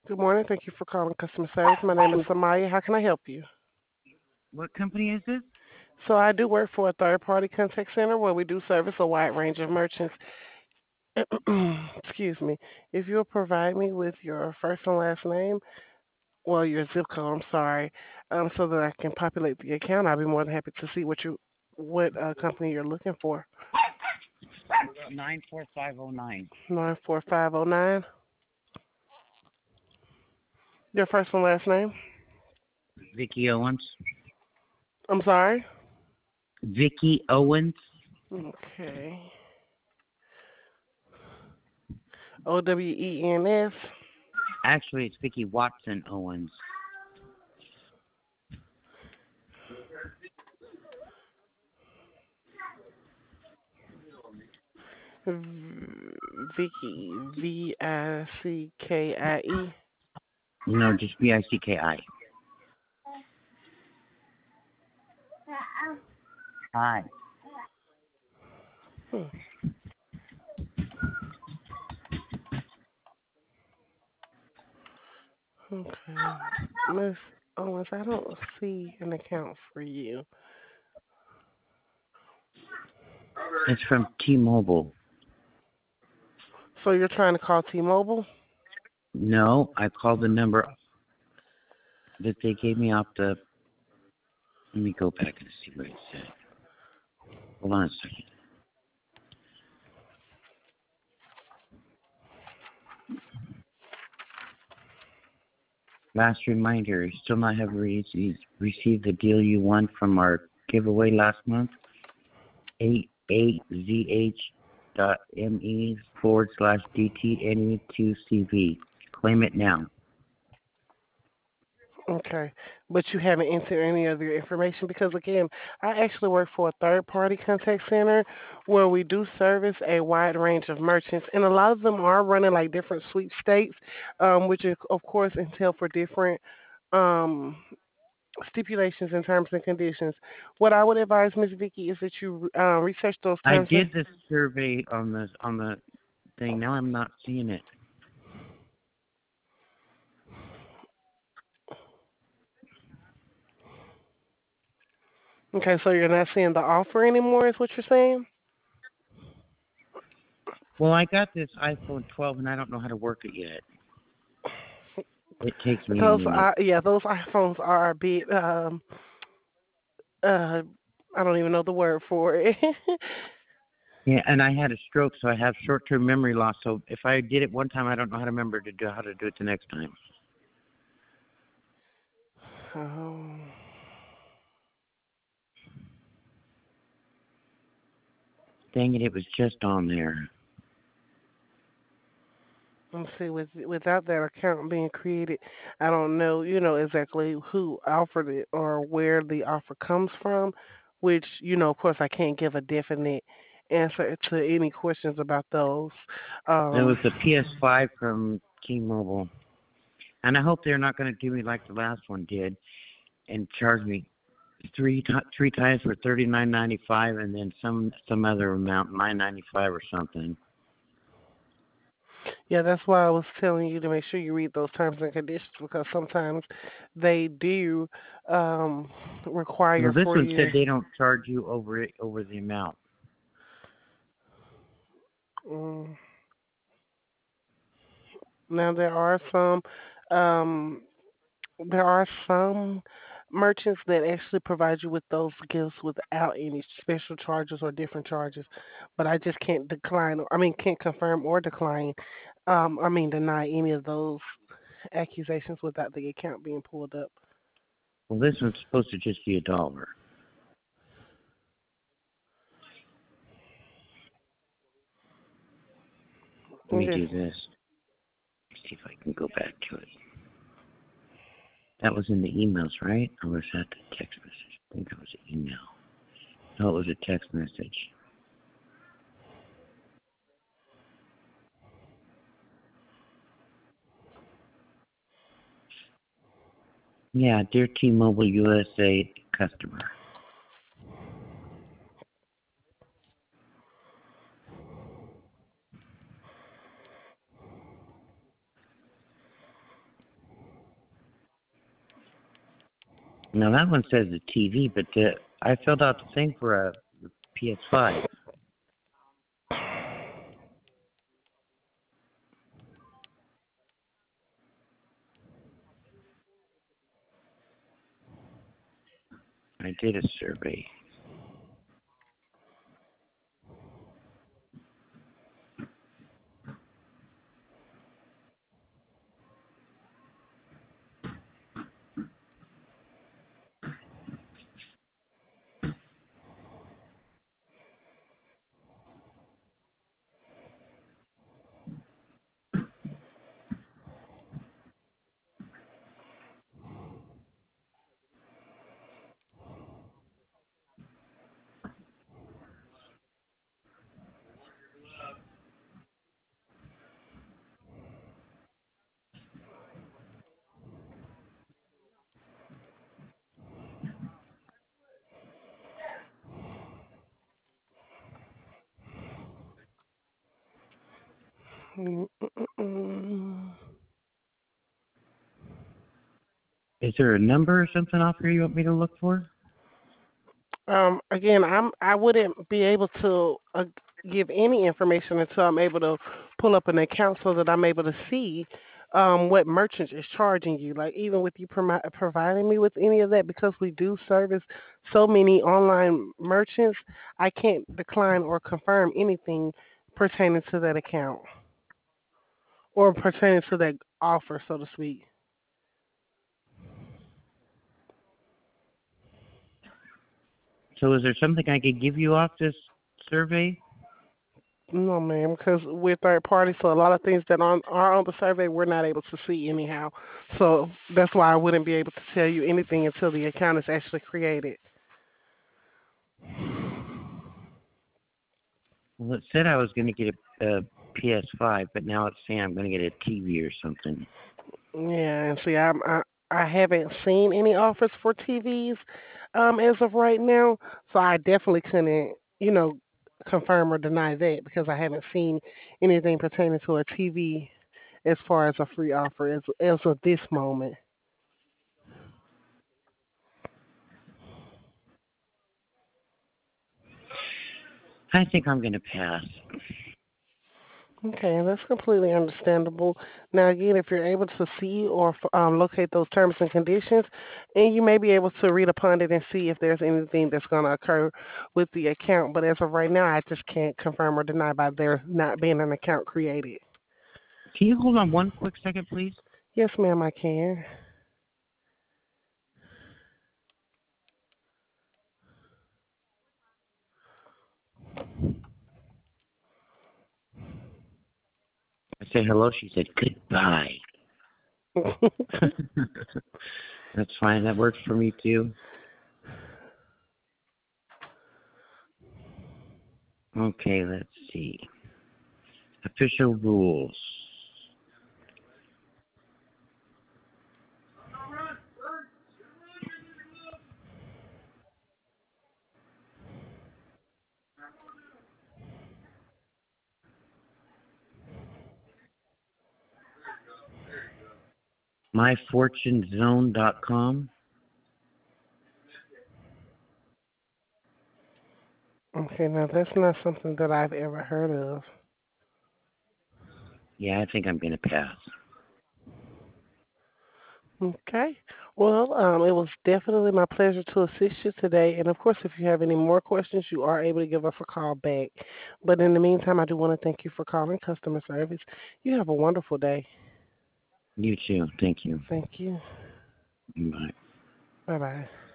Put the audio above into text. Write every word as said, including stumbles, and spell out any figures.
Good morning. Thank you for calling customer service. My name is Samaya. How can I help you? What company is this? So I do work for a third-party contact center where we do service a wide range of merchants. Excuse me. If you'll provide me with your first and last name, well, your zip code, I'm sorry, um, so that I can populate the account, I'll be more than happy to see what you, what uh, company you're looking for. nine four five oh nine. Nine four five zero nine. Your first and last name. Vicky Owens. I'm sorry. Vicky Owens. Okay. O W E N S. Actually, it's Vicky Watson Owens. Vicky, V I C K I E. No, just V I C K I. Hi. Hmm. Okay. Miss Owens, I don't see an account for you. It's from T-Mobile. So you're trying to call T-Mobile? No, I called the number that they gave me off the. Let me go back and see what it said. Hold on a second. Last reminder, you still not have received received the deal you won from our giveaway last month? eight eight Z H dot me forward slash DTNE2CV. Claim it now. Okay. But you haven't entered any of your information because, again, I actually work for a third party contact center where we do service a wide range of merchants, and a lot of them are running like different sweepstakes, um, which is, of course, entail for different um, stipulations and terms and conditions. What I would advise, Miss Vicky, is that you uh, research those I terms and. did the survey on the on the thing. Now I'm not seeing it. Okay, so you're not seeing the offer anymore, is what you're saying? Well, I got this iPhone twelve and I don't know how to work it yet. It takes me a Those minute. are, yeah, those iPhones are a bit um uh I don't even know the word for it. Yeah, and I had a stroke, so I have short-term memory loss. So if I did it one time, I don't know how to remember to do how to do it the next time. Oh. Dang it! It was just on there. Let's see, with without that account being created, I don't know, you know, exactly who offered it or where the offer comes from, which, you know, of course I can't give a definite answer to any questions about those. It was Um the P S five from T-Mobile, and I hope they're not going to do me like the last one did and charge me three t- three times for thirty nine ninety five, and then some some other amount nine ninety five or something. Yeah, that's why I was telling you to make sure you read those terms and conditions because sometimes they do um, Well, require this for one said you. they don't charge you over it over the amount. Mm, now there are some um, there are some merchants that actually provide you with those gifts without any special charges or different charges, but I just can't decline. I mean, can't confirm or decline. Um, I mean, deny any of those accusations without the account being pulled up. Well, this one's supposed to just be a dollar. Let me Okay. do this. See if I can go back to it. That was in the emails, right? Or was that the text message? I think it was an email. No, it was a text message. Yeah, dear T-Mobile U S A customer. Now that one says the T V, but uh, I filled out the same for a P S five. I did a survey. Mm-mm-mm. Is there a number or something off here you want me to look for? Um, again, I'm I wouldn't be able to uh, give any information until I'm able to pull up an account so that I'm able to see um, what merchant is charging you. Like even with you promi- providing me with any of that, because we do service so many online merchants, I can't decline or confirm anything pertaining to that account or pertaining to that offer, so to speak. So is there something I could give you off this survey? No, ma'am, because we're third party, so a lot of things that on are on the survey we're not able to see anyhow. So that's why I wouldn't be able to tell you anything until the account is actually created. Well, it said I was going to get a, a P S five, but now it's saying I'm going to get a T V or something. Yeah, and see, I'm, I I haven't seen any offers for T Vs um as of right now, so I definitely couldn't, you know, confirm or deny that because I haven't seen anything pertaining to a T V as far as a free offer as as of this moment. I think I'm going to pass. Okay, that's completely understandable. Now, again, if you're able to see or um, locate those terms and conditions, and you may be able to read upon it and see if there's anything that's going to occur with the account. But as of right now, I just can't confirm or deny by there not being an account created. Can you hold on one quick second, please? Yes, ma'am, I can. I said hello. She said goodbye. That's fine. That works for me too. Okay, let's see. Official rules. my fortune zone dot com. Okay, now that's not something that I've ever heard of. Yeah, I think I'm going to pass. Okay. Well, um, it was definitely my pleasure to assist you today. And of course, if you have any more questions, you are able to give us a call back. But in the meantime, I do want to thank you for calling customer service. You have a wonderful day. You too. Thank you. Thank you. Bye. Bye bye.